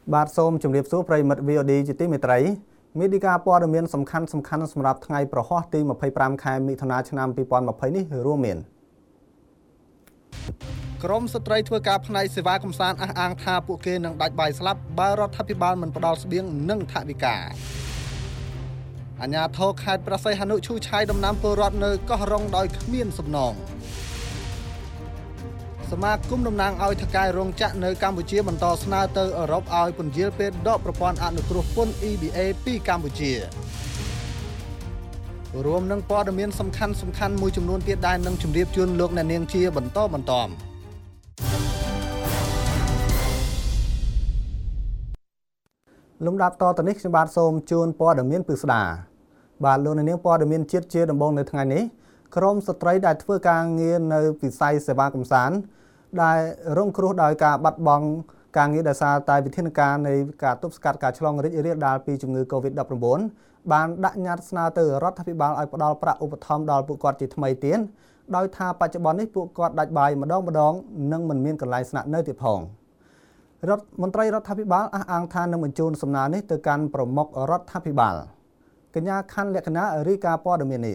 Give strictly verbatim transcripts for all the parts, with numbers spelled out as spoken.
បាទសូមជម្រាបសួរប្រិយមិត្ត វី អូ ឌី ជាទីមេត្រីមេឌីកាព័ត៌មានសំខាន់សំខាន់សម្រាប់ថ្ងៃប្រហ័សទីម្ភៃប្រាំខែមិថុនាឆ្នាំពីរពាន់ម្ភៃនេះរួមមានក្រមស្ត្រីធ្វើការផ្នែកសេវាកំសាន្តអះអាងថាពួកគេនឹងដាច់បាយស្លាប់បើរដ្ឋាភិបាលមិនផ្ដល់ស្បៀងនិងថវិកាអាជ្ញាធរខេត្តព្រះសីហនុឈូសឆាយដំណាំពលរដ្ឋនៅកោះរ៉ុងដោយគ្មានសំណងសមាគមតំណាងឲ្យថកែរោងចក្រនៅកម្ពុជាបន្តស្នើទៅអឺរ៉ុបឲ្យពន្យាលពេលដកប្រព័ន្ធអនុគ្រោះពន្ធ អ៊ី ប៊ី เอ ពីកម្ពុជារួមនឹងព័ត៌មានសំខាន់សំខាន់មួយចំនួនទៀតដែលនឹងជម្រាបជូនលោកអ្នកនាងជាបន្តបន្ទាប់លំដាប់តទៅនេះខ្ញុំបាទសូមជូនព័ត៌មានពិស្ដាបាទលោកអ្នកនាងព័ត៌មានជាតិជាដំបូងនៅថ្ងៃនេះក្រមស្ត្រីដែលធ្វើការងារនៅវិស័យសេវាកំសាន្តដែលរងគ្រោះដោយការបាត់បង់ការងារដោយសារតែវិធានការនៃការទប់ស្កាត់ការឆ្លងរីករាលដាលពីជំងឺ កូវីដ ដប់ប្រាំបួន បានដាក់ញត្តិស្នើទៅរដ្ឋាភិបាលឲ្យផ្ដល់ប្រាក់ឧបត្ថម្ភដល់ពួកគាត់ជាថ្មីទៀតដោយថាបច្ចុប្បន្ននេះពួកគាត់ដាច់បាយម្ដងម្ដងនិងមិនមានកន្លែងស្នាក់នៅទៀតផងរដ្ឋមន្ត្រីរដ្ឋាភិបាលអះអាងថានឹងបញ្ជូនសំណើនេះទៅកាន់ប្រមុខរដ្ឋាភិបាលកញ្ញាខណ្ឌលក្ខណៈរាយការណ៍ព័ត៌មាននេះ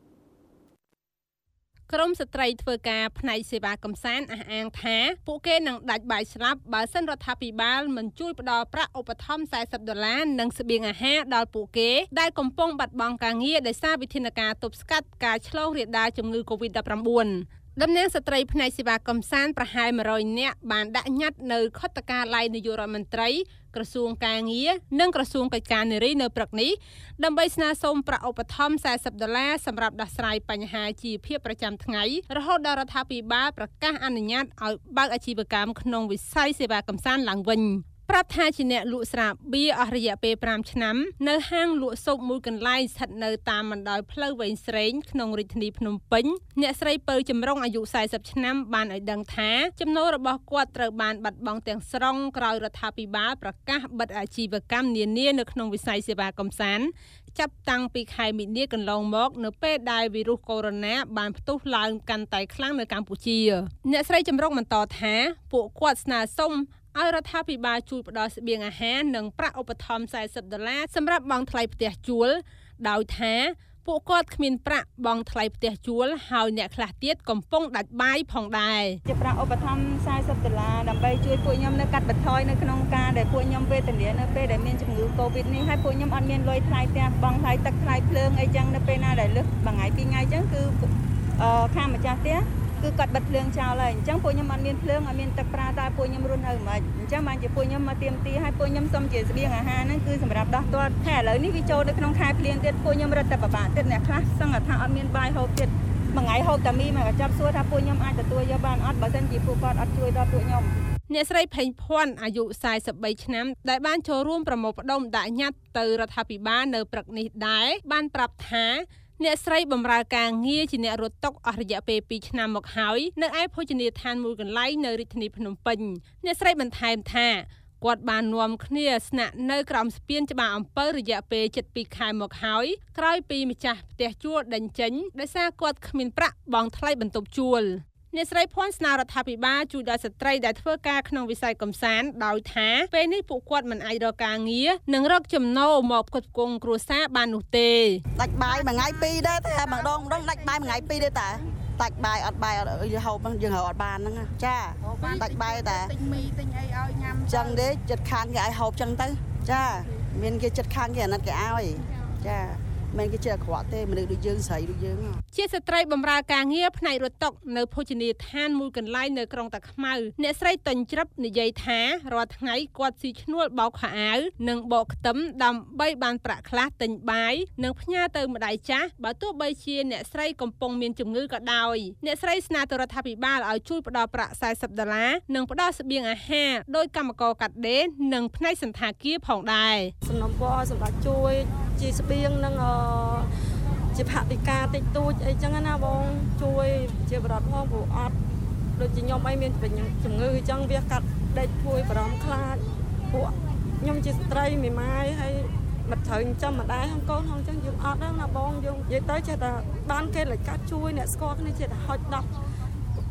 ក្រមស្ត្រីធ្វើការផ្នែកសេវាកំសាន្តអះអាងថាពួកគេនឹងដាច់បាយស្លាប់បើសិនរដ្ឋាភិបាលមិនជួយផ្ដល់ប្រាក់ឧបត្ថម្ភสี่สิบដុល្លារនិងស្បៀងអាហារដល់ពួកគេដែលកំពុងបាត់បង់ការងារដោយសារវិធានការទប់ស្កាត់ការឆ្លងរាលដាលជំងឺ កូវីដ ដប់ប្រាំបួន ដំណើរស្ត្រីផ្នែកសេវាកំសាន្តប្រហែលមួយរយនាក់បានដាក់ញត្តិនៅខុទ្ទកាល័យនាយករដ្ឋមន្ត្រីក្រសួងការងារនិងក្រសួងកិច្ចការនារីនៅព្រឹកនេះដើម្បីស្នើសុំប្រាក់ឧបត្ថម្ភสี่สิบដុល្លារសម្រាប់ដោះស្រាយបញ្ហាជីវភាពប្រចាំថ្ងៃរហូតដល់រដ្ឋាភិបាលប្រកាសអនុញ្ញាតឲ្យបើកអាជីវកម្មក្នុងវិស័យសេវាកំសាន្តឡើងវិញប្រាប់ថាជាអ្នកលក់ស្រាបៀរអស់រយៈពេលប្រាំឆ្នាំនៅហាងលក់ស៊ុបមួយកន្លែងស្ថិតនៅតាមបណ្ដោយផ្លូវវែងស្រេងក្នុងរាជធានីភ្នំពេញអ្នកស្រីពៅចម្រុងអាយុสี่สิบឆ្នាំបានឲ្យដឹងថាចំណូលរបស់គាត់ត្រូវបានបាត់បង់ទាំងស្រុងក្រោយរដ្ឋាភិបាលប្រកាសបិទអាជីវកម្មនានានៅក្នុងវិស័យសេវាកំសាន្តចាប់តាំងពីខែមីនាកន្លងមកនៅពេលដែលវីរុសកូវីដ បានផ្ទុះឡើងកាន់តែខ្លាំងនៅកម្ពុជាអ្នកស្រីចម្រុងបន្តថាពួកគាត់ស្នើសុំឲ្យរដ្ឋាភិបាលជួយផ្ដល់ស្បៀងអាហារនិងប្រាក់ឧបត្ថម្ភสี่สิบដុល្លារសម្រាប់បង់ថ្លៃផ្ទះជួលដោយថាពួកគាត់គ្មានប្រាក់បង់ថ្លៃផ្ទះជួលហើយអ្នកខ្លះទៀតកំពុងដាច់បាយផងដែរជាប្រាក់ឧបត្ថម្ភสี่สิบដុល្លារដើម្បីជួយពួកខ្ញុំនៅកាត់បន្ថយនៅក្នុងការដែលពួកខ្ញុំវេទនានៅពេលដែលមានជំងឺកូវីដនេះហើយពួកខ្ញុំអត់មានលុយថ្លៃផ្ទះបង់ថ្លៃទឹកថ្លៃភ្លើងអីចឹងនៅពេលណាដែលលើសមួយថ្ងៃពីរថ្ងៃចឹងគឺខាងម្ចាស់ផ្ទះគឺគាត់បិទភ្លើងចោលហើយអញ្ចឹងពួកខ្ញុំអត់មានភ្លើងអត់មានទឹកប្រើតែពួកខ្ញុំរស់នៅមិនអញ្ចឹងបានជាពួកខ្ញុំមកទៀមទីឲ្យពួកខ្ញុំសុំជាស្បៀងអាហារហ្នឹងគឺសម្រាប់ដោះទាត់ខែឥឡូវនេះវាចូលនៅក្នុងខែភ្លៀងទៀតពួកខ្ញុំរត់តែពិបាកទៀតអ្នកខ្លះសឹងថាអត់មានបាយហូបទៀតមួយថ្ងៃហូបតែមីមកក៏ចាប់សួរថាពួកខ្ញុំអាចទទួលយកបានអត់បើមិនជាពួកគាត់អត់ជួយដល់ពួកខ្ញុំអ្នកស្រីផេងភ័ណ្ឌអាយុสี่สิบបីឆ្នាំដែលបានចូលរួមប្រមូលផ្ដុំដាក់ញត្តិទៅរដ្ឋាភិបាលនៅព្រឹកនេះដែរបានប្រាប់ថាអ្នកស្រីបម្រើការងារជាអ្នករត់តុអស់រយៈពេលពីរឆ្នាំមកហើយនៅឯភោជនីយដ្ឋានមួយកន្លែងនៅរាជធានីភ្នំពេញអ្នកស្រីបន្ថែមថាគាត់បាននាំគ្នាស្នាក់នៅក្រោមស្ពានច្បារអំពៅរយៈពេលជិតពីរខែមកហើយក្រោយពីម្ចាស់ផ្ទះជួលដេញចេញដោយសារគាត់គ្មានប្រាក់បង់ថ្លៃបន្ទប់ជួលអ្នកស្រីភ័ណ្ឌស្នើរដ្ឋាភិបាលជួយដល់ស្ត្រីដែលធ្វើការក្នុងវិស័យកំសាន្តដោយថាពេលនេះពួកគាត់មិនអាចរកការងារនិងរកចំណូលមកផ្គត់ផ្គង់គ្រួសារបាននោះទេដាច់បាយមួយថ្ងៃពីរដែរតែម្ដងម្ដងដាច់បាយមួយថ្ងៃពីរដែរតាដាច់បាយអត់បាយយើងហូបយើងរកអត់បានហ្នឹងចាដាច់បាយតែទិញមីទិញអីឲ្យញ៉ាំចឹងទេចិត្តខាងគេឲ្យហូបចឹងទៅចាមានគេចិត្តខាងគេអាណិតគេឲ្យចាមិនគេជាអាក្រក់ទេមនុស្សដូចយើងស្រីដូចយើងជាស្ត្រីបម្រើការងារផ្នែករត់តុនៅភោជនីយដ្ឋានមួយកន្លែងនៅក្រុងតាខ្មៅអ្នកស្រីតុញច្រឹបនិយាយថារាល់ថ្ងៃគាត់ស៊ីឈ្នួលបោកខោអាវនិងបកខ្ទឹមដើម្បីបានប្រាក់ខ្លះទិញបាយនិងផ្ញើទៅម្ដាយចាស់បើទោះបីជាអ្នកស្រីកំពុងមានជំងឺក៏ដោយអ្នកស្រីស្នើទៅរដ្ឋាភិបាលឲ្យជួយផ្ដល់ប្រាក់สี่สิบដុល្លារនិងផ្ដល់ស្បៀងអាហារដោយកម្មករកាត់ដេរនិងផ្នែកសន្តាគារផងដែរសំណពរសម្រាប់ជួយជាស្បៀងនិងជាផតិកាតិចតួចអីចឹងណាបងជួយជាបរិបទផងព្រោះអត់ដូចជាខ្ញុំអីមានជំងឺអញ្ចឹងវាកាត់ដេកពួយបារម្ភខ្លាចពួកខ្ញុំជាស្ត្រីមេម៉ាយហើយមិនត្រូវចិញ្ចឹមម្ដាយហ្នឹងកូនហ្នឹងអញ្ចឹងយើងអត់ហ្នឹងណាបងយើងនិយាយទៅចេះតែបានគេលិចកាត់ជួយអ្នកស្គាល់គ្នាចេះតែហុចដោះ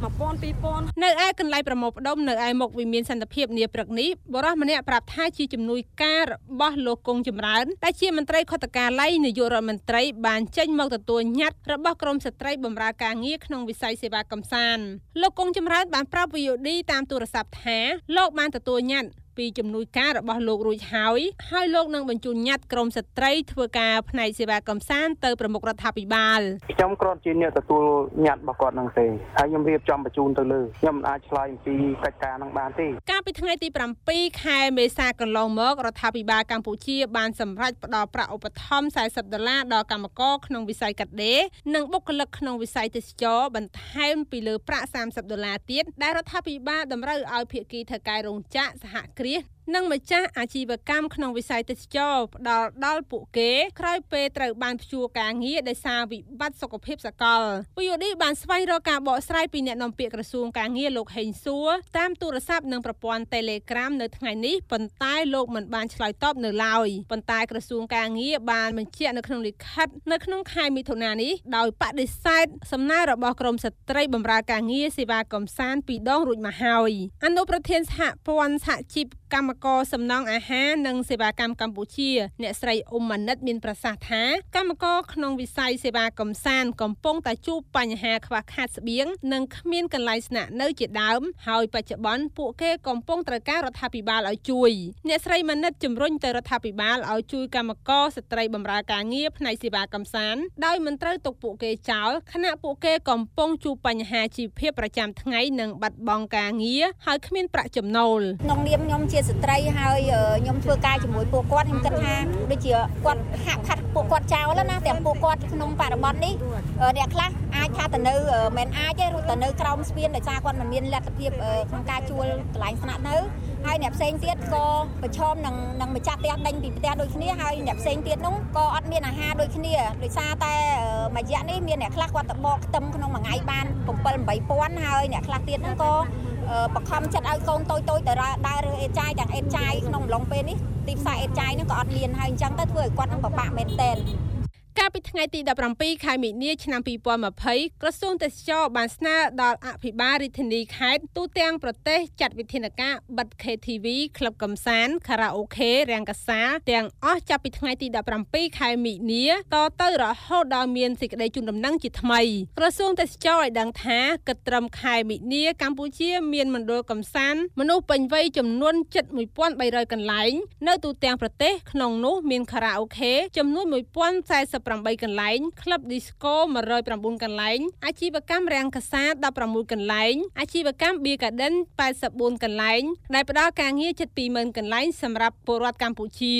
một pon pi pon នៅឯកន្លែងប្រមូលផ្ដុំនៅឯមុខវិមានសន្តិភាពនាព្រឹកនេះបរិះម្នាក់ប្រាប់ថាជាជំនួយការរបស់លោកគង់ចម្រើនដែលជាមន្ត្រីខុទ្ទកាល័យនាយករដ្ឋមន្ត្រីបានចេញមកទទួលញត្តិរបស់ក្រមស្ត្រីបម្រើការងារក្នុងវិស័យសេវាកំសាន្តលោកគង់ចម្រើនបានប្រាប់ V O D តាមទូរស័ព្ទថាលោកបានទទួលញត្តិពីជំនួយការរបស់លោករួចហើយហើយលោកនឹងបញ្ជូនញត្តិក្រមស្ត្រីធ្វើការផ្នែកសេវាកំសាន្តទៅប្រមុខរដ្ឋាភិបាលខ្ញុំគ្រាន់ជាអ្នកទទួលញត្តិរបស់គាត់នឹងទេហើយខ្ញុំរៀបចំបញ្ជូនទៅលើខ្ញុំមិនអាចឆ្លើយអំពីកិច្ចការនឹងបានទេកាលពីថ្ងៃទី7ខែមេសាកន្លងមករដ្ឋាភិបាលកម្ពុជាបានសម្រេចផ្តល់ប្រាក់ឧបត្ថម្ភ40ដុល្លារដល់កម្មករក្នុងវិស័យកាត់ដេរនិងបុគ្គលិកក្នុងវិស័យទេសចរបន្ថែមពីលើប្រាក់30ដុល្លារទៀតដែលរដ្ឋាភិបាលតម្រូវឲ្យភាគីថៅកែរោងចក្រសហគ្រាសនិងម្ចាស់អាជីវកម្មក្នុងវិស័យទេសចរផ្ដល់ដល់ពួកគេក្រោយពេលត្រូវបានព្យួរការងារដោយសារវិបត្តិសុខភាពសកល V O D បានស្វែងរកការបកស្រាយពីអ្នកនាំពាក្យក្រសួងការងារលោកហេងសួរតាមទូរស័ព្ទនិងប្រព័ន្ធ Telegram នៅថ្ងៃនេះប៉ុន្តែលោកមិនបានឆ្លើយតបនៅឡើយប៉ុន្តែក្រសួងការងារបានបញ្ជាក់នៅក្នុងលិខិតនៅក្នុងខែមិថុនានេះដោយបដិសេធសំណើរបស់ក្រមស្ត្រីបម្រើការងារសេវាកំសាន្តពីរដងរួចមកហើយអនុប្រធានសហព័ន្ធសហជីពកម្មករសំណង់អាហារនិងសេវាកម្មកម្ពុជាអ្នកស្រីអ៊ុំម៉ាណិតមានប្រសាសន៍ថាកម្មករក្នុងវិស័យសេវាកំសាន្តកំពុងតែជួបបញ្ហាខ្វះខាតស្បៀងនិងគ្មានកន្លែងស្នាក់នៅជាដើមហើយបច្ចុប្បន្នពួកគេកំពុងត្រូវការរដ្ឋាភិបាលឲ្យជួយអ្នកស្រីម៉ាណិតជំរុញទៅរដ្ឋាភិបាលឲ្យជួយកម្មករស្ត្រីបម្រើការងារផ្នែកសេវាកំសាន្តដោយមិនត្រូវទុកពួកគេចោលខណៈពួកគេកំពុងជួបបញ្ហាជីវភាពប្រចាំថ្ងៃនិងបាត់បង់ការងារហើយគ្មានប្រាក់ចំណូលក្នុងនាមខ្ញុំជាស្ត្រីហើយខ្ញុំធ្វើការជាមួយពួកគាត់ខ្ញុំគិតថាដូចជាគាត់ហាក់ខាត់ពួកគាត់ចោលណាទាំងពួកគាត់ក្នុងបរិបទនេះអ្នកខ្លះអាចថាទៅនៅមិនអាចទេឬទៅនៅក្រោមស្ពានដោយសារគាត់មិនមានលទ្ធភាពក្នុងការជួលកន្លែងស្នាក់នៅហើយអ្នកផ្សេងទៀតក៏ប្រឈមនឹងនឹងម្ចាស់ផ្ទះដេញពីផ្ទះដូចគ្នាហើយអ្នកផ្សេងទៀតនោះក៏អត់មានអាហារដូចគ្នាដោយសារតែមួយរយៈនេះមានអ្នកខ្លះគាត់ទៅបកខ្ទឹមក្នុងមួយថ្ងៃបាន7 8000ហើយអ្នកខ្លះទៀតហ្នឹងក៏បខំចិត្តឲ្យកូនតូចតូចទៅដើររើអេតចាយទាំងអេតចាយក្នុងអំឡុងពេលនេះទីផ្សារអេតចាយហ្នឹងក៏អត់មានហើយអញ្ចឹងទៅធ្វើឲ្យគាត់នឹងពិបាកមែនទែនកាលពីថ្ងៃទី17ខែមិនិនាឆ្នាំ2020ក្រសួងទេសចរបានស្នើដល់អភិបាលរាជធានីខេត្តទូទាំងប្រទេសចាត់វិធានការបិទ K T V ក្លឹបកំសាន្តខារ៉ាអូខេរាំងកាសាទាំងអស់ចាប់ពីថ្ងៃទី17ខែមិនិនាតទៅរហូតដល់មានសេចក្តីជូនដំណឹងជាថ្មីក្រសួងទេសចរឲ្យដឹងថាគិតត្រឹមខែមិនិនាកម្ពុជាមានមណ្ឌលកំសាន្តមនុស្សពេញវ័យចំនួនជិតmột nghìn ba trămកន្លែងនៅទូទាំងប្រទេសក្នុងនោះមានខារ៉ាអូខេចំនួនmột nghìn bốn trăm bốn mươi8កន្លែងក្លឹប Disco một trăm linh chínកន្លែងអាជីវកម្មរាំងកាសាដប់ប្រាំមួយកន្លែងអាជីវកម្ម Beer Garden แปดสิบสี่កន្លែងដែលផ្ដល់ការងារជិតពីរម៉ឺនកន្លែងសម្រាប់ពលរដ្ឋកម្ពុជា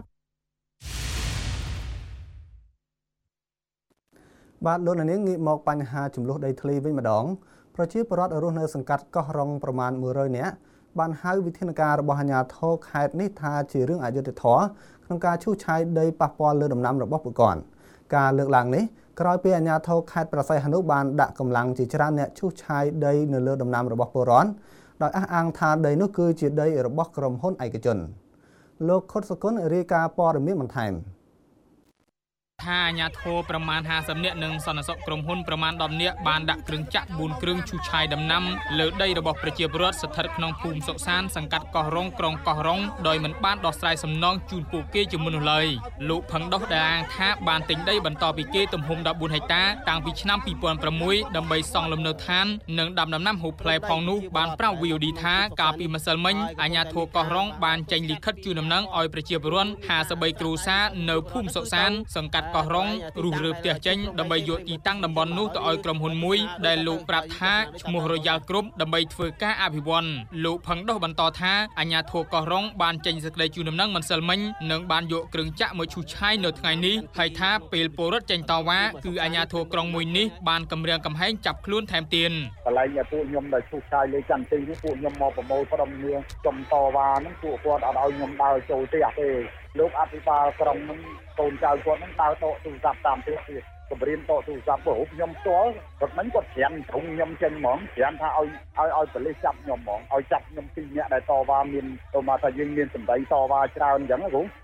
បាទលោកនាងងាកមកបញ្ហាចំនួនដីធ្លីវិញម្ដងប្រជាពលរដ្ឋរស់នៅសង្កាត់កោះរ៉ុងប្រមាណមួយរយនាក់បានហៅវិធានការរបស់អាជ្ញាធរខេត្តនេះថាជារឿងអយុត្តិធម៌ក្នុងការឈូសឆាយដីប៉ះពាល់លើដំណាំរបស់ពួកគាត់ការលើកឡើងនេះក្រោយពីអាជ្ញាធរខេត្តប្រស័យហនុបានដាក់កម្លាំងជាច្រើនអ្នកឈូសឆាយដីនៅលើដំណាំរបស់ពលរដ្ឋដោយអះអាងថាដីនោះគឺជាដីរបស់ក្រុមហ៊ុនឯកជនលោកខុតសុគន្ធរាយការណ៍ព័ត៌មានបន្ថែមថាអាញាធរប្រមាណห้าสิบនាក់និងសន្តិសុខក្រុមហ៊ុនប្រមាណដប់នាក់បានដាក់គ្រឿងចាក់បួនគ្រឿងឈូសឆាយដំណាំលើដីរបស់ប្រជាពលរដ្ឋស្ថិតក្នុងភូមិសុកសានសង្កាត់កោះរ៉ុងក្រុងកោះរ៉ុងដោយមិនបានដោះស្រាយសំណងជូនពួកគេជាមុននោះឡើយលោកផឹងដោះដែលអាងថាបានទិញដីបន្តពីគេទំហំ14ហិកតាតាំងពីឆ្នាំពីរពាន់ប្រាំមួយដើម្បីសង់លំនៅឋាននិងដាំដំណាំហូបផ្លែផងនោះបានប្រាប់ V O D ថាកាលពីម្សិលមិញអាញាធរកោះរ៉ុងបានចេញលិខិតជូនដំណឹងឲ្យប្រជាពលរដ្ឋห้าสิบสามគ្រួសារនៅភូមិសុកសានសង្កាត់កោះរ៉ុងរុះរើផ្ទះចេញដើម្បីយកទីតាំងតំបន់នោះទៅឲ្យក្រុមហ៊ុនមួយដែលលោកប្រាប់ថាឈ្មោះ Royal Group ដើម្បីធ្វើការអភិវឌ្ឍលោកផឹងដោះបន្តថាអាជ្ញាធរកោះរ៉ុងបានចេញសេចក្តីជូនដំណឹងមិនសិលមិញនិងបានយកគ្រឿងចាក់មកឈូសឆាយនៅថ្ងៃនេះហើយថាពេលពលរដ្ឋចេញតវ៉ាគឺអាជ្ញាធរក្រុងមួយនេះបានគម្រាមកំហែងចាប់ខ្លួនថែមទៀតកន្លែងពួកខ្ញុំដែលឈូសឆាយលើចន្ទទីនេះពួកខ្ញុំមកប្រមូលផ្ដុំគ្នាចំតវ៉ាហ្នឹងពួកគាត់អត់ឲ្យខ្ញុំដើរចូលផ្ទះទេលោកអភិបាលក្រុងហ្នឹងកូនចៅគាត់ហ្នឹងដើរតកទូរស័ព្ទតាមផ្ទះទៀតគម្រាមតកទូរស័ព្ទព្រោះខ្ញុំផ្ទាល់គាត់មិនគាត់ច្រានត្រង់ខ្ញុំចេញហ្មងច្រានថាឲ្យឲ្យឲ្យប៉ូលីសចាប់ខ្ញុំហ្មងឲ្យចាប់ខ្ញុំពីរនាក់ដែលតវ៉ាមានទៅមកថាយើងមានសម្ដីតវ៉ាច្រើនអញ្ចឹងគ្រូ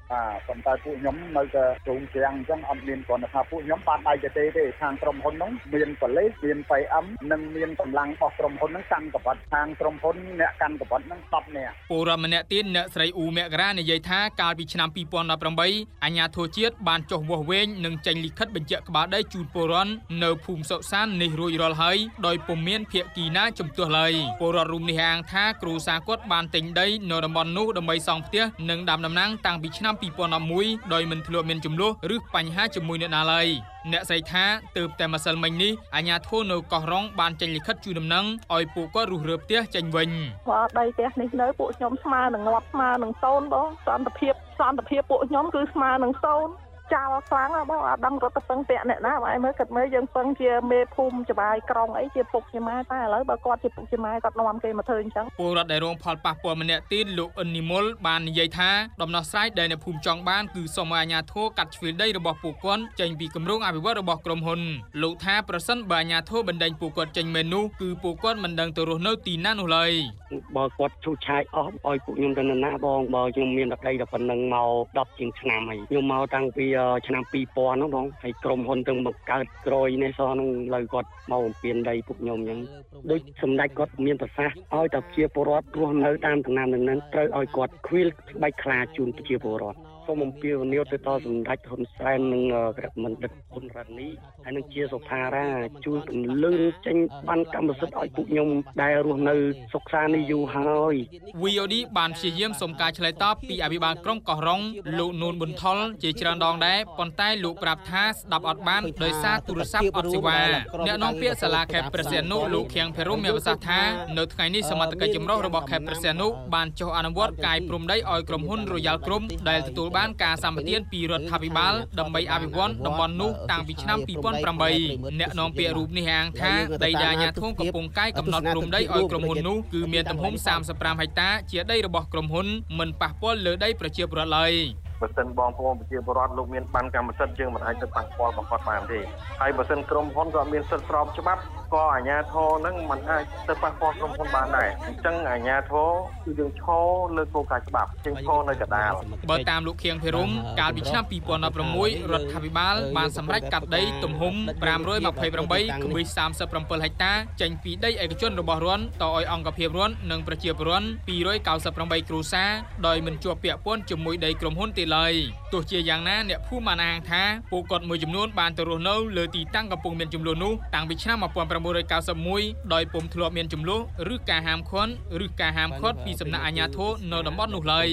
បាទប៉ុន្តែពួកខ្ញុំនៅតែរងចាំងអញ្ចឹងអត់មានគ្រាន់តែថាពួកខ្ញុំបានដៃទៅទេទេខាងក្រុមហ៊ុនហ្នឹងមានប៉ូលីសមាន P M និងមានកម្លាំងរបស់ក្រុមហ៊ុនហ្នឹងកាន់កាវ៉ាត់ខាងក្រុមហ៊ុនអ្នកកាន់កាវ៉ាត់ហ្នឹងដប់នាក់ពលរដ្ឋម្នាក់ទៀតអ្នកស្រីអ៊ូមករានិយាយថាកាលពីឆ្នាំពីរពាន់ដប់ប្រាំបីអាជ្ញាធរជាតិបានចុះវាស់វែងនិងចេញលិខិតបញ្ជាក់ក្បាលដីជូនពលរដ្ឋនៅភូមិសុកសាននេះរួចរាល់ហើយដោយពុំមានភាគីណាជំទាស់ឡើយពលរដ្ឋរូបនេះអាងថាគ្រូសាគាត់បានទិញដីនៅតំបន់នោះដើម្បីសង់ផ្ទះនិងដាំដំណាំតាំងពីឆ្នាំពីរពាន់ដប់មួយដោយមិនធ្លាប់មានចំនួនឬបញ្ហាជាមួយអ្នកណាឡើយអ្នកស្រីថាទើបតែម្សិលមិញនេះអាជ្ញាធរនៅកោះរ៉ុងបានចេញលិខិតជូនដំណឹងឲ្យពួកគាត់រុះរើផ្ទះចេញវិញបាទដីផ្ទះនេះនៅពួកខ្ញុំស្មើនឹងងាប់ស្មើនឹងសូន្យបងសន្តិភាពសន្តិភាពពួកខ្ញុំគឺស្មើនឹងសូន្យចោលខ្លាំងបងអត់ដឹងរត់ទៅពឹងពាក់អ្នកណាបងឯងមើលគិតមើលយើងពឹងជាមេភូមិច្បាយក្រុងអីជាពុកជាម៉ែតែឥឡូវបើគាត់ជាពុកជាម៉ែគាត់នាំគេមកធ្វើអញ្ចឹងពលរដ្ឋដែលរងផលប៉ះពាល់ម្នាក់ទៀតលោកអ៊ិននីមុលបាននិយាយថាដំណោះស្រាយដែលអ្នកភូមិចង់បានគឺសូមឲ្យអាជ្ញាធរកាត់ជ្រឿដីរបស់ពួកគាត់ចេញពីគម្រោងអភិវឌ្ឍរបស់ក្រុមហ៊ុនលោកថាប្រសិនបើអាជ្ញាធរបណ្ដេញពួកគាត់ចេញមែននោះគឺពួកគាត់មិនដឹងទៅរស់នៅទីណានោះឡើយបើគាត់ឈូសឆាយអស់ឲ្យពួកខ្ញុំទៅណាបងបើខ្ញុំមានដីតែប៉ុណ្្នឹងមកដប់ជាងឆ្នាំហើយខ្ញុំមកតាំងពីឆ្នាំពីរពាន់ហ្នឹងបងហើយក្រុមហ៊ុនទៅបង្កើតក្រយនេះសោះហ្នឹងលើគាត់មកបំពេញដីពួកខ្ញុំអញ្ចឹងដូចសម្ដេចគាត់មានប្រសាសន៍ឲ្យតែប្រជាពលរដ្ឋរស់នៅតាមដំណាំនឹងហ្នឹងត្រូវឲ្យគាត់ខ្វៀលស្បែកខ្លាជូនប្រជាពលរដ្ឋសូមអំពាវនាវទៅដល់សម្ដេចហ៊ុនសែននិងក្រមមន្ត្រីហ៊ុនរ៉ានីហើយនឹងជាសុផារ៉ាជួយពន្លឿនចេញបានកម្មសិទ្ធិឲ្យពួកខ្ញុំដែលរស់នៅសុខសាន្តនេះយូរហើយ V O D បានព្យាយាមសុំការឆ្លើយតបពីអភិបាលក្រុងកោះរ៉ុងលោកនួនប៊ុនថុលជាច្រើនដងដែរប៉ុន្តែលោកប្រាប់ថាស្ដាប់អត់បានដោយសារទូរស័ព្ទអត់សេវាអ្នកនាំពាក្យសាលាខេត្តព្រះសីហនុលោកខៀងភេរុមមានប្រសាសន៍ថានៅថ្ងៃនេះសមត្ថកិច្ចចម្រុះរបស់ខេត្តព្រះសីហនុបានចុះអនុវត្តកាយព្រំដីឲ្យក្រុមហ៊ុន Royal Group ដែលទទួលបានការសម្បទានពីរដ្ឋាភិបាលដើម្បីអភិវឌ្ឍតំបន់នោះតាំងពីឆ្នាំពីរពាន់ប្រាំបីអ្នកនាំពាក្យរូបនេះអាងថាដីដែលអាជ្ញាធរកំពុងកាយកំណត់ព្រំដីឲ្យក្រុមហ៊ុននោះគឺមានទំហំសាមសិបប្រាំហិកតាជាដីរបស់ក្រុមហ៊ុនមិនប៉ះពាល់លើដីប្រជាពលរដ្ឋឡើយបើសិនបងប្អូនប្រជាពលរដ្ឋលោកមានបានកម្មសិទ្ធិយើងមិនអាចទៅប៉ះពាល់របស់គាត់បានទេហើយបើសិនក្រុមហ៊ុនក៏មានសិទ្ធិស្របច្បាប់ក៏អាជ្ញាធរនឹងមិនអាចទៅប៉ះពាល់ក្រុមហ៊ុនបានដែរអញ្ចឹងអាជ្ញាធរគឺយើងឈរលើគោលការណ៍ច្បាប់ជាងឈរនៅកណ្ដាលបើតាមលោកខៀងភេរុមកាលពីឆ្នាំពីរពាន់ដប់ប្រាំមួយរដ្ឋាភិបាលបានសម្រេចកាត់ដីទំហំប្រាំរយម្ភៃប្រាំបីគម្ពីរសាមសិបប្រាំពីរហិកតាចេញពីដីឯកជនរបស់រដ្ឋតឲ្យអង្គភាពរដ្ឋនិងប្រជាពលរដ្ឋពីររយកៅសិបប្រាំបីគ្រួសារដោយមិនជាប់ពាក់ព័ន្ធជាមួយដីក្រុមហ៊ុនទេឡើយទោះជាយ៉ាងណាអ្នកភូមិបានអាងថាពួកគាត់មួយចំនួនបានទៅរស់នៅលើទីតាំងកំពុងមានចំនួននោះតាំងពីឆ្នាំmột nghìn chín trăm chín mươi mốtដោយពុំធ្លាប់មានចំនួនឬការហាមឃាត់ឬការហាមឃាត់ពីសំណាក់អាជ្ញាធរនៅតំបន់នោះឡើយ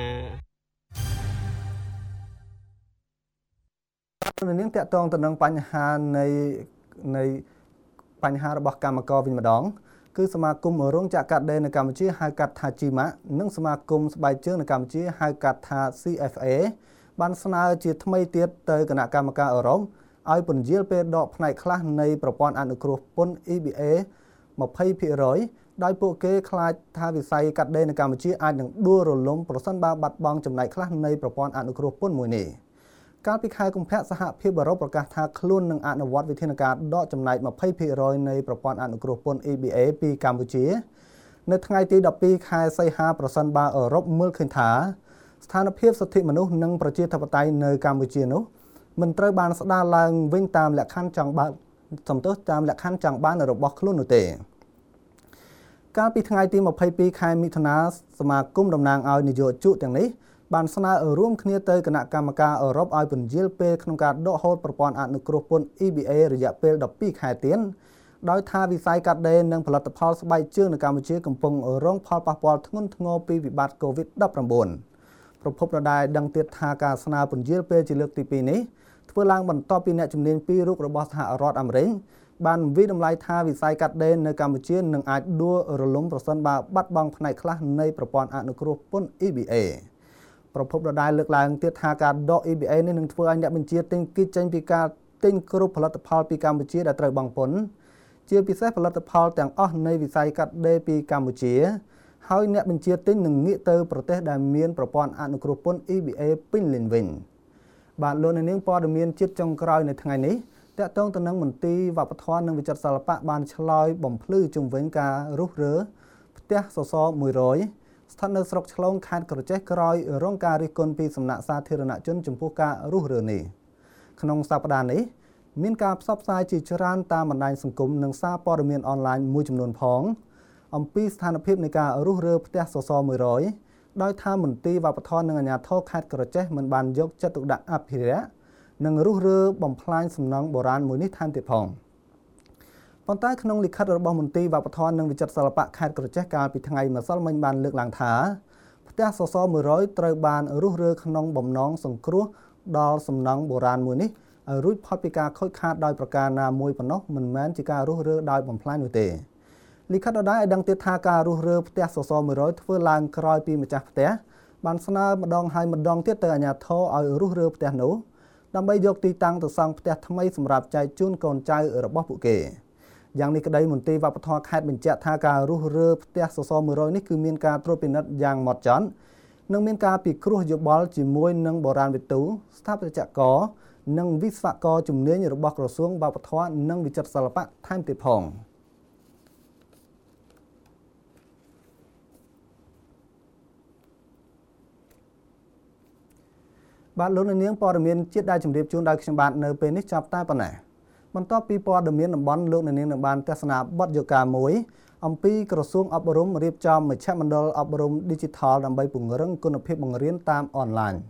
នាងតាក់ទងទៅនឹងបញ្ហានៃនៃបញ្ហារបស់កម្មករវិញម្ដងគឺសមាគមរោងចក្រកាត់ដេរនៅកម្ពុជាហៅកាត់ថា ជីម៉ា និងសមាគមស្បែកជើងនៅកម្ពុជាហៅកាត់ថា C F A បានស្នើជាថ្មីទៀតទៅគណៈកម្មការអឺរ៉ុបឲ្យពន្យាលពេលដកផ្នែកខ្លះនៃប្រព័ន្ធអនុគ្រោះពន្ធ E B A ยี่สิบភាគរយ ដោយពួកគេខ្លាចថាវិស័យកាត់ដេរនៅកម្ពុជាអាចនឹងដួលរលំប្រសិនបើបាត់បង់ចំណែកខ្លះនៃប្រព័ន្ធអនុគ្រោះពន្ធមួយនេះកាលពីខែកុម្ភៈសហភាពអឺរ៉ុបប្រកាសថាខ្លួននឹងអនុវត្តវិធានការដកចំណែកยี่สิบភាគរយនៃប្រព័ន្ធអនុគ្រោះពន្ធ E B A ពីកម្ពុជានៅថ្ងៃទីដប់ពីរខែសីហាប្រសិនបើអឺរ៉ុបមើលឃើញថាស្ថានភាពសិទ្ធិមនុស្សនិងប្រជាធិបតេយ្យនៅកម្ពុជានោះមិនត្រូវបានស្ដារឡើងវិញតាមលក្ខខណ្ឌចង់បានសំទោសតាមលក្ខខណ្ឌចង់បានរបស់ខ្លួននោះទេកាលពីថ្ងៃទីยี่สิบสองខែមិថុនាសមាគមតំណាងឲ្យនយោជកទាំងនេះបានស្នើរួមគ្នាទៅគណៈកម្មការអឺរ៉ុបឲ្យពន្យាលពេលក្នុងការដកហូតប្រព័ន្ធអនុគ្រោះពន្ធ E B A រយៈពេលដប់ពីរខែទៀតដោយថាវិស័យកាត់ដេរនិងផលិតផលស្បែកជើងនៅកម្ពុជាកំពុងរងផលប៉ះពាល់ធ្ងន់ធ្ងរពីវិបត្តិ COVID ដប់ប្រាំបួន ប្រពន្ធរដែរដឹងទៀតថាការស្នើពន្យាលពេលជាលើកទីពីរនេះធ្វើឡើងបន្ទាប់ពីអ្នកជំនាញពីររូបរបស់សហរដ្ឋអាមេរិកបានវិតម្លៃថាវិស័យកាត់ដេរនៅកម្ពុជានឹងអាចដួលរលំប្រសិនបើបាត់បង់ផ្នែកខ្លះនៃប្រព័ន្ធអនុគ្រោះពន្ធ E B A ប្រពន្ធរដែរលើកឡើងទៀតថាការដក E B A នេះនឹងធ្វើឲ្យអ្នកបញ្ជាទិញគិតចេញពីការទិញគ្រប់ផលិតផលពីកម្ពុជាដែលត្រូវបង់ពន្ធជាពិសេសផលិតផលទាំងអស់នៃវិស័យកាត់ដេរពីកម្ពុជាហើយអ្នកបញ្ជាទិញនឹងងាកទៅប្រទេសដែលមានប្រព័ន្ធអនុគ្រោះពន្ធ E B A ពេញលេញវិញបាទលោកនាងព័ត៌មានជាតិចុងក្រោយនៅថ្ងៃនេះតាក់ទងទៅនឹងមន្ទីរវប្បធម៌និងវិចិត្រសិល្បៈបានឆ្លើយបំភ្លឺជុំវិញការរុះរើផ្ទះសសរមួយរយស្ថិតនៅស្រុកឆ្លងខេត្តក្រចេះក្រោយរងការរិះគន់ពីសំណាក់សាធារណជនចំពោះការរុះរើនេះក្នុងសប្តាហ៍នេះមានការផ្សព្វផ្សាយជាច្រើនតាមបណ្ដាញសង្គមនិងសារព័ត៌មានអនឡាញមួយចំនួនផងអំពីស្ថានភាពនៃការរុះរើផ្ទះសសរមួយរយដោយថាមន្ទីរវប្បធម៌និងអាជ្ញាធរខេត្តក្រចេះមិនបានយកចិត្តទុកដាក់អភិរក្សនិងរុះរើបំផ្លាញសំណង់បុរាណមួយនេះថែមទៀតផងប៉ុន្តែក្នុងលិខិតរបស់មន្ទីរវប្បធម៌និងវិចិត្រសិល្បៈខេត្តក្រចេះកាលពីថ្ងៃម្សិលមិញបានលើកឡើងថាផ្ទះសសរមួយរយត្រូវបានរុះរើក្នុងបំណងសង្គ្រោះដល់សំណង់បុរាណមួយនេះឲ្យរួចផុតពីការខូចខាតដោយប្រការណាមួយប៉ុណ្ណោះមិនមែនជាការរុះរើដោយបំផ្លាញនោះទេលិខិតដដែលឲ្យដឹងទៀតថាការរុះរើផ្ទះសសរមួយរយធ្វើឡើងក្រោយពីម្ចាស់ផ្ទះបានស្នើម្ដងហើយម្ដងទៀតទៅអាជ្ញាធរឲ្យរុះរើផ្ទះនោះដើម្បីយកទីតាំងទៅសង់ផ្ទះថ្មីសម្រាប់ចែកជូនកូនចៅរបស់ពួកគេយ៉ាងនេះក្តីមន្ទីរវប្បធម៌ខេត្តបញ្ជាក់ថាការរុះរើផ្ទះសសរមួយរយនេះគឺមានការត្រួតពិនិត្យយ៉ាងហ្មត់ចត់និងមានការពិគ្រោះយោបល់ជាមួយនឹងបុរាណវិទូស្ថាបត្យករនិងវិស្វករជំនាញរបស់ក្រសួងវប្បធម៌និងវិចិត្រសិល្បៈថែមទៀតផងបាទលោកនាងព័ត៌មានជាតិដែលជម្រាបជូនដល់ខ្ញុំបាទនៅពេលនេះចាប់តែប៉ុណ្ណេះបន្ទាប់ពីព័ត៌មានតំបន់លោកនាងនឹងបានទស្សនាបទយកាមួយអំពីក្រសួងអប់រំរៀបចំមជ្ឈមណ្ឌលអប់រំ Digital ដើម្បីពង្រឹងគុណភាពបង្រៀនតាមអនឡាញ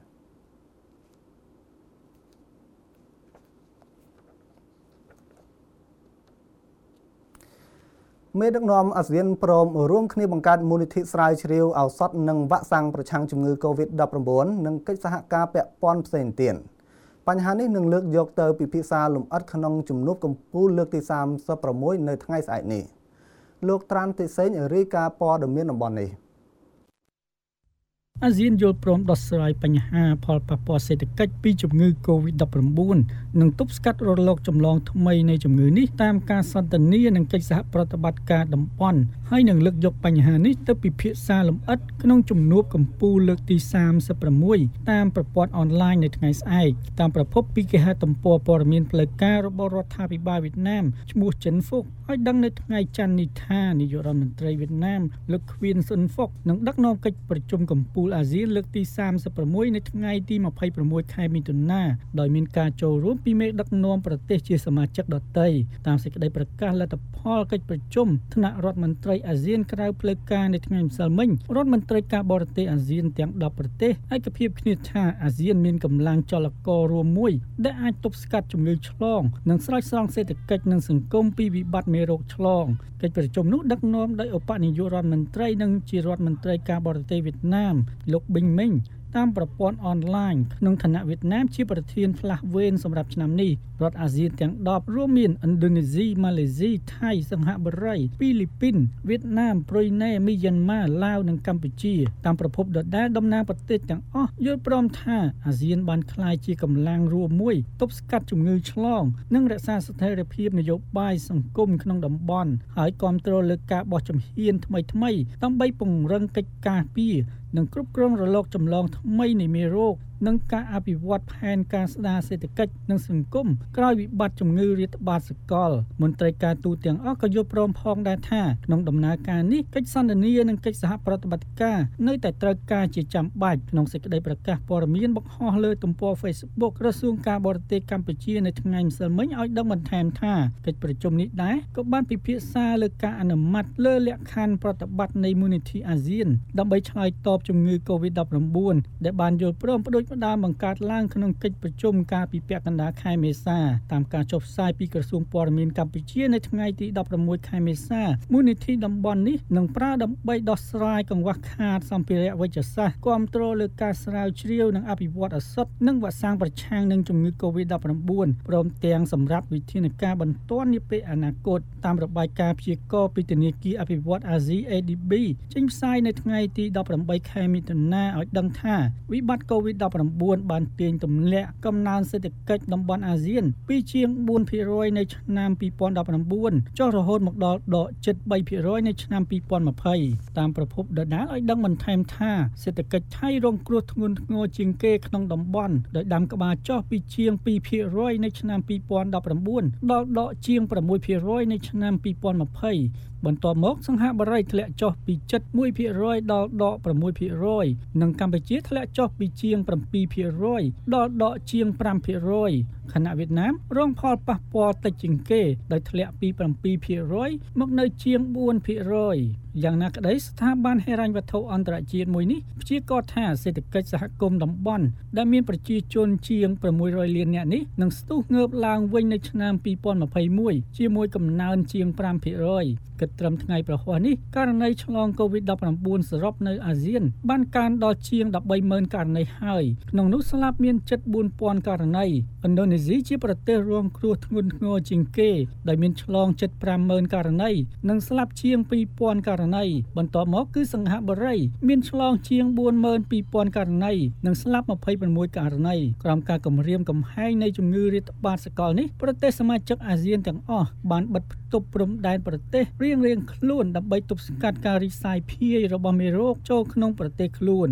មេដឹកនាំអាស៊ានព្រមរួមគ្នាបង្កើតមូលនិធិស្រាវជ្រាវឱសថនិងវ៉ាក់សាំងប្រឆាំងជំងឺ កូវីដ ដប់ប្រាំបួន និងកិច្ចសហការពាក់ព័ន្ធផ្សេងទៀតបញ្ហានេះនឹងលើកយកទៅពិភាក្សាលម្អិតក្នុងជំនួបកំពូលលើកទីសាមសិបប្រាំមួយនៅថ្ងៃស្អែកនេះលោកត្រាន់តិសេងរាយការណ៍ព័ត៌មានតំបន់នេះអាស៊ានយល់ព្រមដោះស្រាយបញ្ហាផលប៉ះពាល់សេដ្ឋកិច្ចពីជំងឺ កូវីដ ដប់ប្រាំបួន និងទប់ស្កាត់រលកចម្លងថ្មីនៃជំងឺនេះតាមការសន្ទនានិងកិច្ចសហប្រតិបត្តិការតំបន់ហើយនឹងលើកយកបញ្ហានេះទៅពិភាក្សាលម្អិតក្នុងជំនួបកំពូលលើកទីសាមសិបប្រាំមួយតាមប្រព័ន្ធអនឡាញនៅថ្ងៃស្អែកតាមប្រភពពីគេហទំព័រព័ត៌មានផ្លូវការរបស់រដ្ឋាភិបាលវៀតណាមឈ្មោះចិនហ្វុកឲ្យដឹងនៅថ្ងៃច័ន្ទនេះថានាយករដ្ឋមន្ត្រីវៀតណាមលោកឃ្វៀនស៊ុនហ្វុកនឹងដឹកនាំកិច្ចប្រជុំកំពូលអាស៊ានលើកទីសាមសិបប្រាំមួយនៅថ្ងៃទីម្ភៃប្រាំមួយខែមិថុនាដោយមានការចូលរួមពីមេដឹកនាំប្រទេសជាសមាជិកដទៃតាមសេចក្តីប្រកាសលទ្ធផលកិច្ចប្រជុំថ្នាក់រដ្ឋមន្ត្រីអាស៊ានក្រៅផ្លូវការនៅថ្ងៃម្សិលមិញរដ្ឋមន្ត្រីការបរទេសអាស៊ានទាំងដប់ប្រទេសឯកភាពគ្នាថាអាស៊ានមានកម្លាំងចលកររួមមួយដែលអាចទប់ស្កាត់ជំងឺឆ្លងនិងស្រោចស្រង់សេដ្ឋកិច្ចនិងសង្គមពីវិបត្តិមេរោគឆ្លងកិច្ចប្រជុំនោះដឹកនាំដោយឧបនាយករដ្ឋមន្ត្រីនិងជារដ្ឋមន្ត្រីការបរទេសវៀតណាមលោកប៊ីងមិញតាមប្រព័ន្ធអនឡាញក្នុងឋានៈវៀតណាមជាប្រធានផ្លាស់វេនសម្រាប់ឆ្នាំនេះរដ្ឋអាស៊ានទាំងដប់រួមមានឥណ្ឌូនេស៊ីម៉ាឡេស៊ីថៃសិង្ហបុរីហ្វីលីពីនវៀតណាមប្រ៊ុយណេមីយ៉ាន់ម៉ាឡាវនិងកម្ពុជាតាមប្រភពដដែលតំណាងប្រទេសទាំងអស់យល់ព្រមថាអាស៊ានបានក្លាយជាកម្លាំងរួមមួយទប់ស្កាត់ជំងឺឆ្លងនិងរក្សាស្ថិរភាពនយោបាយសង្គមក្នុងតំបន់ហើយគាំទ្រលើការបោះជំហានថ្មីៗដើម្បីពង្រឹងកិច្ចការពារនិងគ្រប់គ្រងរលកចម្លងថ្មីនៃមេរោគនិងការអភិវឌ្ឍផែនការស្ដារសេដ្ឋកិច្ចនិងសង្គមក្រោយវិបត្តិជំងឺរាតត្បាតសកលមន្ត្រីការទូតទាំងអស់ក៏យល់ព្រមផងដែរថាក្នុងដំណើរការនេះកិច្ចសន្ទនានិងកិច្ចសហប្រតិបត្តិការនៅតែត្រូវការជាចាំបាច់ក្នុងសេចក្តីប្រកាសព័ត៌មានបង្ហោះលើទំព័រ Facebook ក្រសួងការបរទេសកម្ពុជានៅថ្ងៃម្សិលមិញឲ្យដឹងបន្ថែមថាកិច្ចប្រជុំនេះដែរក៏បានពិភាក្សាលើការអនុម័តលើលក្ខខណ្ឌប្រតិបត្តិនៃមូលនិធិអាស៊ានដើម្បីឆ្លើយតបជំងឺ កូវីដ ដប់ប្រាំបួន ដែលបានយល់ព្រមផ្ដួចផ្ដើមបង្កើតឡើងក្នុងកិច្ចប្រជុំកាលពីពាក់កណ្ដាលខែមេសាតាមការចុះផ្សាយពីក្រសួងព័ត៌មានកម្ពុជានៅថ្ងៃទីដប់ប្រាំមួយខែមេសមូលនិធិតំបន់នេះនឹងប្រើដើម្បីដោះស្រាយកង្វះខាតសម្ភារៈវេជ្ជសាស្ត្រគាំទ្រលើការស្រាវជ្រាវនិងអភិវឌ្ឍឱសថនិងវ៉ាក់សាំងប្រឆាំងនឹងជំងឺ កូវីដ ដប់ប្រាំបួន ព្រមទាំងសម្រាប់វិធានការបន្ទាន់នាពេលអនាគតតាមរបាយការណ៍ព្យាករណ៍ពីធនាគារអភិវឌ្ឍន៍អាស៊ី A D B ចេញផ្សាយនៅថ្ងៃទីដប់ប្រាំបីខែមិថុនាឲ្យដឹងថាវិបត្តិ កូវីដ ដប់ប្រាំបួន បានទាញទម្លាក់កំណើនសេដ្ឋកិច្ចតំបន់អាស៊ានពីជាង បួនភាគរយ នៅឆ្នាំពីរពាន់ដប់ប្រាំបួនចុះរហូតមកដល់ដកជិត បីភាគរយ នៅឆ្នាំពីរពាន់ម្ភៃតាមប្រភពដដែលឲ្យដឹងបន្ថែមថាសេដ្ឋកិច្ចថៃរងគ្រោះធ្ងន់ធ្ងរជាងគេក្នុងតំបន់ដោយដាំក្បាលចុះពីជាង ពីរភាគរយ នៅឆ្នាំពីរពាន់ដប់ប្រាំបួនដល់ដកជាង ប្រាំមួយភាគរយ នៅឆ្នាំពីរពាន់ម្ភៃបន្ទាប់មកសង្ហបុរីធ្លាក់ចុះពីជិតមួយភាគរយដល់ដកប្រាំមួយភាគរយនិងកម្ពុជាធ្លាក់ចុះពីជាងប្រាំពីរភាគរយដល់ដកជាងប្រាំភាគរយខណៈវៀតណាមរងផលប៉ះពាល់តិចជាងគេដោយធ្លាក់ពីប្រាំពីរភាគរយមកនៅជាងបួនភាគរយយ៉ាងណាក្តីស្ថាប័នហិរញ្ញវត្ថុអន្តរជាតិមួយនេះព្យាករណ៍ថាសេដ្ឋកិច្ចសហគមន៍តំបន់ដែលមានប្រជាជនជាងប្រាំមួយរយលាននាក់នេះនឹងស្ទុះងើបឡើងវិញនៅឆ្នាំពីរពាន់ម្ភៃមួយជាមួយកំណើនជាងប្រាំភាគរយគិតត្រឹមថ្ងៃប្រហ័សនេះករណីឆ្លង កូវីដ ដប់ប្រាំបួន សរុបនៅអាស៊ានបានកើនដល់ជាង ដប់បីម៉ឺន ករណីហើយក្នុងនោះស្លាប់មានជិតបួនពាន់ករណីឥណ្ឌូនេស៊ីជាប្រទេសរងគ្រោះធ្ងន់ធ្ងរជាងគេដោយមានឆ្លងជិតប្រាំម៉ឺន ករណីនិងស្លាប់ជាងពីរពាន់ករណីបន្ទាប់មកគឺសង្ហបុរីមានឆ្លងជាងបួនម៉ឺនពីរពាន់ករណីនិងស្លាប់ម្ភៃប្រាំមួយករណីក្រោមការគំរាមកំហែងនៃជំងឺរាតត្បាតសកលនេះប្រទេសសមាជិកអាស៊ានទាំងអស់បានបិទផ្ទប់ព្រំដែនប្រទេសរៀងៗខ្លួនដើម្បីទប់ស្កាត់ការរីកសាយភាយរបស់មេរោគចូលក្នុងប្រទេសខ្លួន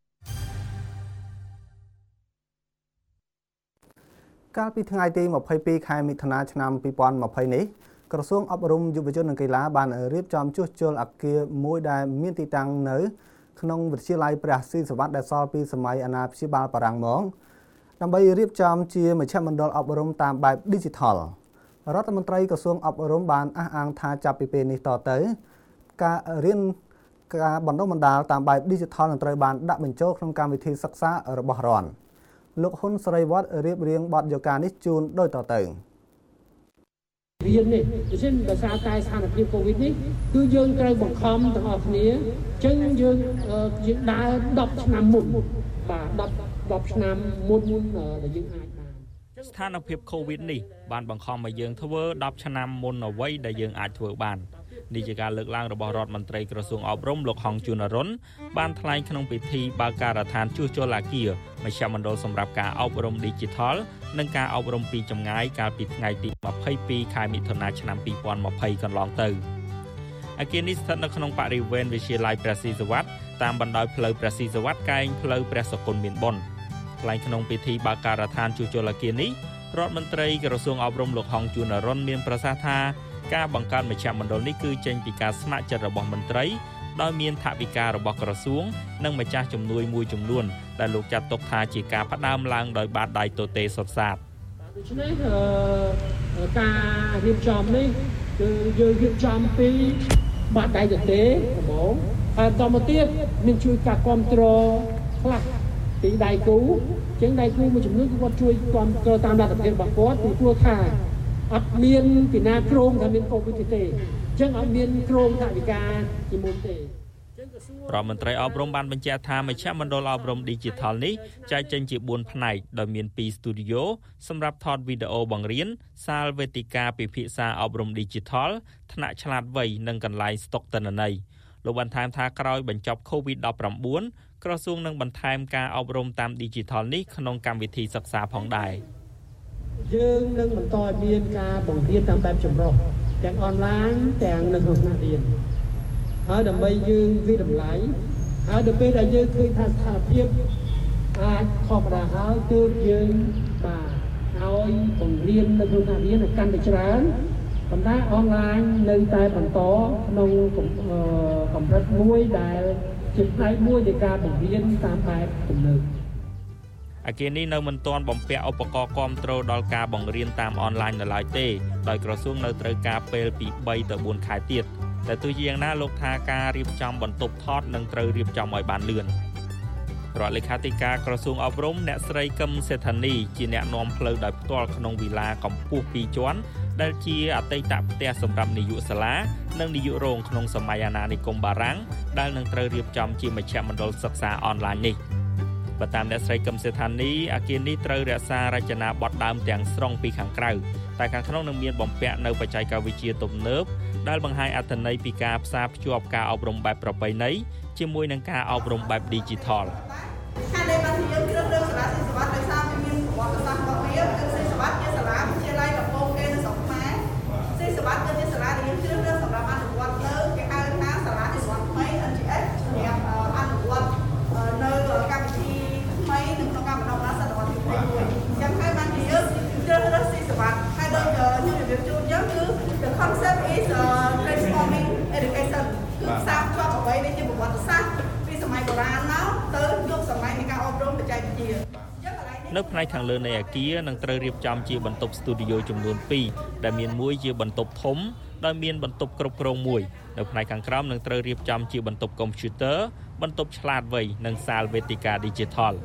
កាលពីថ្ងៃទីម្ភៃពីរខែមិថុនាឆ្នាំពីរពាន់ម្ភៃនេះក្រសួងអប់រំយុវជននិងកីឡាបានរៀបចំជួសជុលអគារមួយដែលមានទីតាំងនៅក្នុងវិទ្យាល័យព្រះស៊ីសវត្តដែលសល់ពីសម័យអាណាព្យាបាលបារាំងមកដើម្បីរៀបចំជាមជ្ឈមណ្ឌលអប់រំតាមបែប Digital រដ្ឋមន្ត្រីក្រសួងអប់រំបានអះអាងថាចាប់ពីពេលនេះតទៅការរៀនការបណ្ដុះបណ្ដាលតាមបែប Digital នឹងត្រូវបានដាក់បញ្ចូលក្នុងកម្មវិធីសិក្សារបស់រដ្ឋលោកហ៊ុនសេរីវត្តរៀបរៀងបទយកានេះជូនដូចតទៅរៀននេះដូច្នេះដោយសារតែស្ថានភាពកូវីដនេះគឺយើងត្រូវបង្ខំទាំងអស់គ្នាអញ្ចឹងយើងយើងដើរដប់ឆ្នាំមុនបាទដប់ដប់ឆ្នាំមុនមុនដែលយើងអាចបានស្ថានភាពកូវីដនេះបានបង្ខំឲ្យយើងធ្វើដប់ឆ្នាំមុនអ្វីដែលយើងអាចធ្វើបាននេះជាការលើកឡើងរបស់រដ្ឋមន្ត្រីក្រសួងអប់រំលោកហងជួនអរុនបានថ្លែងក្នុងពិធីបើកការដ្ឋានជួសជុលអគារមជ្ឈមណ្ឌលសម្រាប់ការអប់រំ Digital និងការអប់រំពីចម្ងាយកាលពីថ្ងៃទីម្ភៃពីរខែមិថុនាឆ្នាំពីរពាន់ម្ភៃកន្លងទៅអគារនេះស្ថិតនៅក្នុងបរិវេណវិទ្យាល័យព្រះស៊ីសវត្តតាមបណ្ដោយផ្លូវព្រះស៊ីសវត្តកែងផ្លូវព្រះសុគន្ធមានបុណ្យថ្លែងក្នុងពិធីបើកការដ្ឋានជួសជុលអគារនេះរដ្ឋមន្ត្រីក្រសួងអប់រំលោកហងជួនអរុនមានប្រសាសន៍ថាការបង្កើតមជ្ឈមណ្ឌលនេះគឺចេញពីការស្ម័គ្រចិត្តរបស់មន្ត្រីដោយមានថវិការបស់ក្រសួងនិងម្ចាស់ជំនួយមួយចំនួនដែលលោកចាត់ទុកថាជាការផ្ដើមឡើងដោយបាតដៃទទេសុទ្ធសាធដូច្នេះការរៀបចំនេះគឺយើងរៀបចំពីបាតដៃទទេដំបូងហើយបន្តមកទៀតមានជួយការគ្រប់គ្រងខ្លះពីដៃគូជាងដៃគូមួយចំនួនគឺគាត់ជួយគ្រប់គ្រងតាមលទ្ធភាពរបស់គាត់ពីព្រោះថាអត់មានពីណាក្រមថាមានកូវីដទេអញ្ចឹងអត់មានក្រមថវិកាជាមុនទេរដ្ឋមន្ត្រីអប់រំបានបញ្ជាក់ថាមជ្ឈមណ្ឌលអប់រំ Digital នេះចែកចេញជាបួនផ្នែកដោយមានពីរ Studio សម្រាប់ថតវីដេអូបង្រៀនសាលវេទិកាពិភាក្សាអប់រំ Digital ថ្នាក់ឆ្លាតវៃនិងកន្លែងស្តុកទិន្នន័យលោកបានថែមថាក្រោយបញ្ចប់ កូវីដ ដប់ប្រាំបួន ក្រសួងនឹងបន្ថែមការអប់រំតាម Digital នេះក្នុងកម្មវិធីសិក្សាផងដែរយើងនឹងបន្តមានការបង្រៀនតាមបែបចម្រុះទាំងអនឡាញទាំងនៅក្នុងថ្នាក់រៀនហើយដើម្បីយើងវិតម្លៃហើយដល់ពេលដែលយើងឃើញថាស្ថានភាពអាចធម្មតាហើយគឺយើងបាទឲ្យបង្រៀននៅក្នុងថ្នាក់រៀនឲ្យកាន់តែច្រើនប៉ុន្តែអនឡាញនៅតែបន្តក្នុងកម្រិតមួយដែលជាផ្នែកមួយនៃការបង្រៀនតាមបែបទំនើបអគារនេះនៅមិនទាន់បំពាក់ឧបករណ៍គាំទ្រដល់ការបង្រៀនតាមអនឡាញនៅឡើយទេដោយក្រសួងនៅត្រូវការពេលពីបីទៅបួនខែទៀតតែទោះជាយ៉ាងណាលោកថាការរៀបចំបន្ទប់ថតនឹងត្រូវរៀបចំឲ្យបានលឿនរដ្ឋលេខាធិការក្រសួងអប់រំអ្នកស្រីកឹមសេដ្ឋានីជាអ្នកនាំផ្លូវដោយផ្ទាល់ក្នុងវិឡាកម្ពស់ពីរជាន់ដែលជាអតីតផ្ទះសម្រាប់នាយកសាលានិងនាយករងក្នុងសម័យអាណានិគមបារាំងដែលនឹងត្រូវរៀបចំជាមជ្ឈមណ្ឌលសិក្សាអនឡាញនេះបើតាមអ្នកស្រីកឹមសេដ្ឋានីអគារនេះត្រូវរក្សារចនាបថដើមទាំងស្រុងពីខាងក្រៅតែខាងក្នុងនឹងមានបំពាក់នៅបច្ចេកវិទ្យាទំនើបដែលបង្ហាញអត្ថន័យពីការផ្សារភ្ជាប់ការអប់រំបែបប្រពៃណីជាមួយនឹងការអប់រំបែប Digital ហើយដែលបានយើងជ្រើសរើសសាលាស៊ីសវត្តដោយសារវាមានប្រវត្តិសាស្ត្ររបស់វាគឺស៊ីសវត្តជាសាលាវិទ្យាល័យដំបូងគេនៅស្រុកខ្មែរស៊ីសវត្តគឺជាសាលាដែលយើងជ្រើសរើសសម្រាប់អនុវត្តនៅគេហៅថាសាលាស៊ីសវត្តថ្មី N G S សម្រាប់អនុវត្តនៅកម្មវិធីថ្មីនៅក្នុងការបណ្ដុះបណ្ដាលសតវត្សទីยี่สิบเอ็ดអញ្ចឹងហើយបានជាយើងជ្រើសរើសស៊ីសវត្តហើយដូចខ្ញុំជម្រាបជូនអញ្ចឹងគឺ the concept is uh, transforming ជានៅផ្នែកខាងលើនៃអាគារនឹងត្រូវរៀបចំជាបន្ទប់ស្ទូឌីយោចំនួនពីរដែលមានមួយជាបន្ទប់ធំដោយមានបន្ទប់គ្រប់គ្រងមួយនៅផ្នែកខាងក្រោមនឹងត្រូវរៀបចំជាបន្ទប់កុំព្យូទ័របន្ទប់ឆ្លាតវៃនិងសាលវេទិកា Digital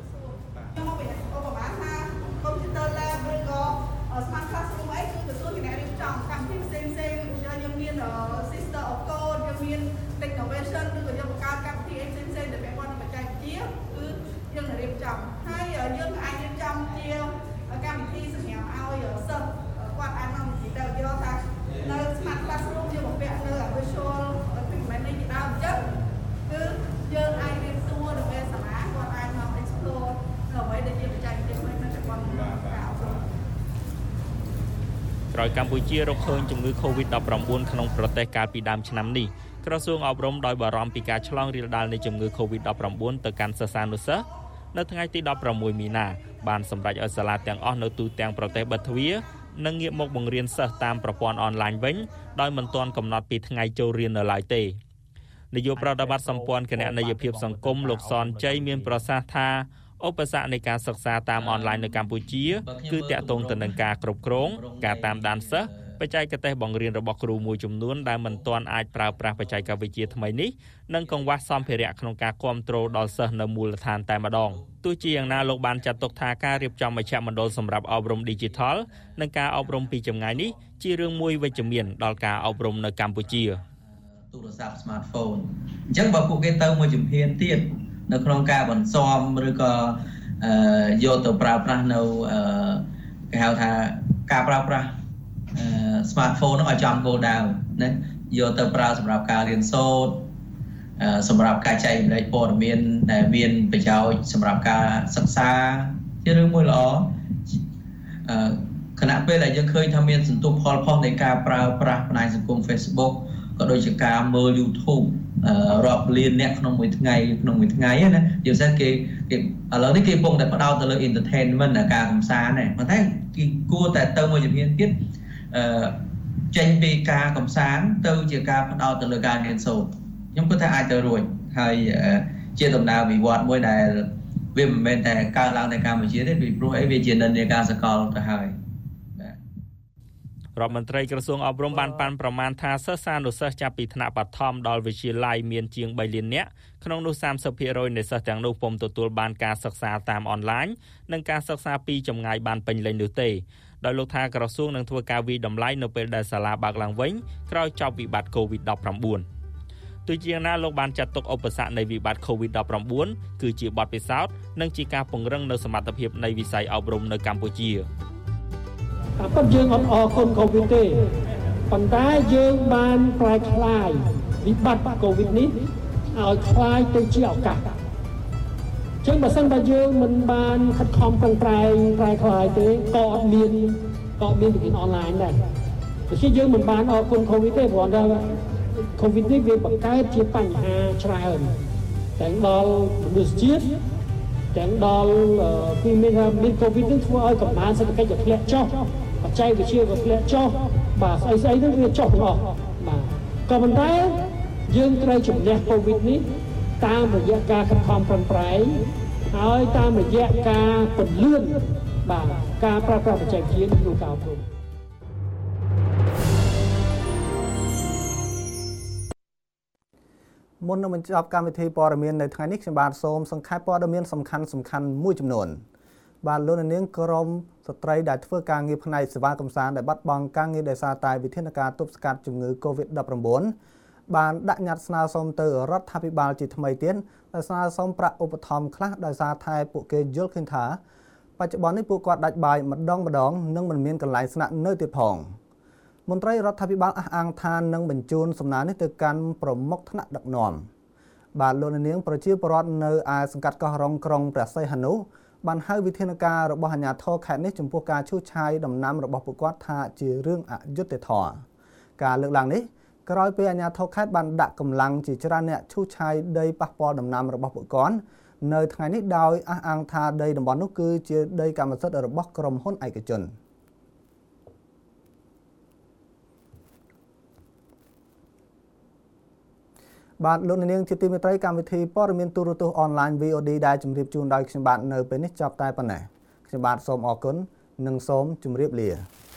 Smart Classroom អីគឺក្រសួងគណៈរៀបចំកម្មវិធីផ្សេងផ្សេងយើងមាន Sister of Code យើងមាន Technovation ឬក៏យើងបង្កើតកម្មវិធីផ្សេងផ្សេងដែលពាក់ព័ន្ធនឹងបច្ចេកវិទ្យាគឺយើងរៀបចំហើយយើងអាចរៀបចំជាកម្មវិធីសម្រាប់ឲ្យសិស្សគាត់អាចនាំវិទ្យាទៅយកថានៅ Smart Classroom យើងបំពាក់នៅ Visual Equipment នេះជាដើមអញ្ចឹងគឺយើងអាចរៀបសួរនៅពេលសាលាគាត់អាចមក explore នៅអ្វីដែលជាបច្ចេកវិទ្យាថ្មីនៅតែគាត់ការអប់រំក្រោយកម្ពុជារកឃើញជំងឺ COVID ដប់ប្រាំបួន ក្នុងប្រទេសកាលពីដើមឆ្នាំនេះក្រសួងអប់រំដោយបារម្ភពីការឆ្លងរាលដាលនៃជំងឺ COVID ដប់ប្រាំបួន ទៅកាន់សិស្សានុសិស្សនៅថ្ងៃទីដប់ប្រាំមួយមីនាបានសម្រេចឲ្យសាលាទាំងអស់នៅទូទាំងប្រទេសបិទទ្វារនិងងាកមកបង្រៀនសិស្សតាមប្រព័ន្ធអនឡាញវិញដោយមិនទាន់កំណត់ពីថ្ងៃចូលរៀននៅឡើយទេនាយកប្រតិបត្តិសម្ព័ន្ធគណនេយ្យភាពសង្គមលោកសនជ័យមានប្រសាសន៍ថាឧបសគ្គនៃការសិក្សាតាមអនឡាញនៅកម្ពុជាគឺតាក់ទងទៅនឹងការគ្រប់គ្រងការតាមដានសិស្សបច្ចេកទេសបង្រៀនរបស់គ្រូមួយចំនួនដែលមិនទាន់អាចប្រើប្រាស់បច្ចេកវិទ្យាថ្មីនេះនិងកង្វះសម្ភារៈក្នុងការគាំទ្រដល់សិស្សនៅមូលដ្ឋានតែម្ដងទោះជាយ៉ាងណាលោកបានចាត់ទុកថាការរៀបចំមជ្ឈមណ្ឌលសម្រាប់អប់រំ Digital និងការអប់រំពីចម្ងាយនេះជារឿងមួយវិជ្ជមានដល់ការអប់រំនៅកម្ពុជាទូរស័ព្ទ smartphone អញ្ចឹងបើពួកគេទៅមួយជំហានទៀតនៅក្នុងការបន្សំឬក៏អឺយកទៅប្រើប្រាស់នៅអឺគេហៅថាការប្រើប្រាស់អឺ smartphone នោះឲ្យចំគោលដៅណាយកទៅប្រើសម្រាប់ការរៀនសូត្រអឺសម្រាប់ការចែករំលែកព័ត៌មានដែលមានប្រយោជន៍សម្រាប់ការសិក្សាជារឿងមួយល្អអឺខណៈពេលដែលយើងឃើញថាមានសន្ទុះផលផុសនៃការប្រើប្រាស់បណ្ដាញសង្គម Facebook ក៏ដូចជាការមើល YouTube រាប់លានអ្នកក្នុងមួយថ្ងៃក្នុងមួយថ្ងៃណាយើងស្អាតគេគេឥឡូវនេះគេកំពុងតែផ្ដោតទៅលើ entertainment ការកម្សាន្តហ្នឹងប៉ុន្តែគេគួរតែទៅមួយជំហានទៀតអឺចេញពីការកម្សាន្តទៅជាការផ្ដោតទៅលើការរៀនសូត្រខ្ញុំគិតថាអាចទៅរួចហើយជាដំណើរវិវត្តមួយដែលវាមិនមែនតែកើតឡើងនៅកម្ពុជាទេពីព្រោះអីវាជានិន្នាការសកលទៅហើយរដ្ឋមន្ត្រីក្រសួងអប់រំបានប៉ាន់ប្រមាណថាសិស្សានុសិស្សចាប់ពីថ្នាក់បឋមដល់វិទ្យាល័យមានជាងបីលាននាក់ក្នុងនោះ សាមសិបភាគរយ នៃសិស្សទាំងនោះពុំទទួលបានការសិក្សាតាមអនឡាញនិងការសិក្សាពីចម្ងាយបានពេញលេញនោះទេដោយលោកថាក្រសួងនឹងធ្វើការវិយតម្លៃនៅពេលដែលសាលាបើកឡើងវិញក្រោយចប់វិបត្តិ COVID ដប់ប្រាំបួន ទោះជាយ៉ាងណាលោកបានចាត់ទុកឧបសគ្គនៃវិបត្តិ COVID ដប់ប្រាំបួន គឺជាបទពិសោធន៍និងជាការពង្រឹងនូវសមត្ថភាពនៃវិស័យអប់រំនៅកម្ពុជាតែប៉ុន្តែយើងអត់អរគុណ COVID ទេប៉ុន្តែយើងបានប្រែក្លាយវិបត្តិ COVID នេះឲ្យคล้ายទៅជាឱកាសអញ្ចឹងបើសិនបើយើងមិនបានខិតខំប្រឹងប្រែងប្រែក្លាយទេក៏អត់មានក៏អត់មានវិញ្ញាណអនឡាញដែរដូច្នេះយើងមិនបានអរគុណ COVID ទេព្រោះថា COVID នេះវាបង្កើតជាបញ្ហាច្រើនទាំងដល់មនុស្សជាតិទាំងដល់ពីមានមាន COVID នេះធ្វើឲ្យកម្លាំងសេដ្ឋកិច្ចធ្លាក់ចុះបច្ចេកវិទ្យាក៏ធ្លាក់ចុះបាទស្អីស្អីហ្នឹងវាចុះទាំងអស់បាទក៏ប៉ុន្តែយើងត្រូវជំនះ COVID នេះតាមរយៈការខិតខំប្រឹងប្រែងហើយតាមរយៈការពន្លឿនបាទការប្រើប្រាស់បច្ចេកវិទ្យាក្នុងការអប់រំមុននឹងបញ្ចប់កម្មវិធីព័ត៌មាននៅថ្ងៃនេះខ្ញុំបាទសូមសង្ខេបព័ត៌មានសំខាន់សំខាន់មួយចំនួនបាទលោកនាងក្រមស្ត្រីដែលធ្វើការងារផ្នែកសេវាកម្សាន្តដែលបាត់បង់ការងារដោយសារតែវិធានការទប់ស្កាត់ជំងឺ COVID ដប់ប្រាំបួន បានដាក់ញត្តិស្នើសុំទៅរដ្ឋាភិបាលជាថ្មីទៀតដោយស្នើសុំប្រាក់ឧបត្ថម្ភខ្លះដោយសារតែពួកគេយល់ឃើញថាបច្ចុប្បន្ននេះពួកគាត់ដាច់បាយម្ដងម្ដងនិងមិនមានកន្លែងស្នាក់នៅទៀតផងមន្ត្រីរដ្ឋាភិបាលអះអាងថានឹងបញ្ជូនសំណើនេះទៅកាន់ប្រមុខថ្នាក់ដឹកនាំបាទលោកនាងប្រជាពលរដ្ឋនៅឯសង្កាត់កោះរ៉ុងក្រុងព្រះសីហនុបានហៅវិធានការរបស់អាជ្ញាធរខេត្តនេះចំពោះការឈូសឆាយដំណាំរបស់ពួកគាត់ថាជារឿងអយុត្តិធម៌ការលើកឡើងនេះក្រោយពេលអាជ្ញាធរខេត្តបានដាក់កម្លាំងជាច្រើនអ្នកឈូសឆាយដីប៉ះពាល់ដំណាំរបស់ពួកគាត់នៅថ្ងៃនេះដោយអះអាងថាដីតំបន់នោះគឺជាដីកម្មសិទ្ធិរបស់ក្រុមហ៊ុនឯកជនបាទលោកនាងជាទីមេត្រីកម្មវិធីព័ត៌មានទូរទស្សន៍អនឡាញ វី អូ ឌី ដែលជម្រាបជូនដោយខ្ញុំបាទនៅពេលនេះចប់តែប៉ុណ្ណេះខ្ញុំបាទសូមអរគុណនិងសូមជម្រាបលា